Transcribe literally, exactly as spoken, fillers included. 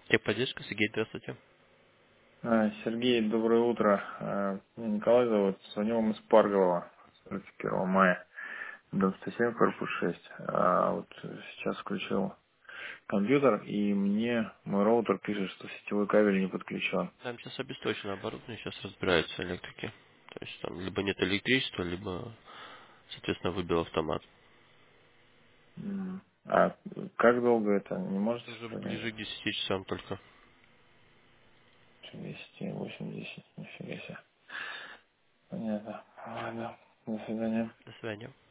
Техподдержка, Сергей, здравствуйте. А, Сергей, доброе утро. А, Меня Николай зовут. Звоню вам из Парголова. двадцать первого мая. Дом сто семь, корпус шесть. А вот сейчас включил компьютер, и мне мой роутер пишет, что сетевой кабель не подключен. Там сейчас обесточено оборудование, сейчас разбираются электрики. То есть там либо нет электричества, либо, соответственно, выбил автомат. М. А как долго это? Не можете Это уже ближе сказать? к десяти часам только. десять, восемь, десять. Нифига себе. Понятно. Ладно. До свидания. До свидания.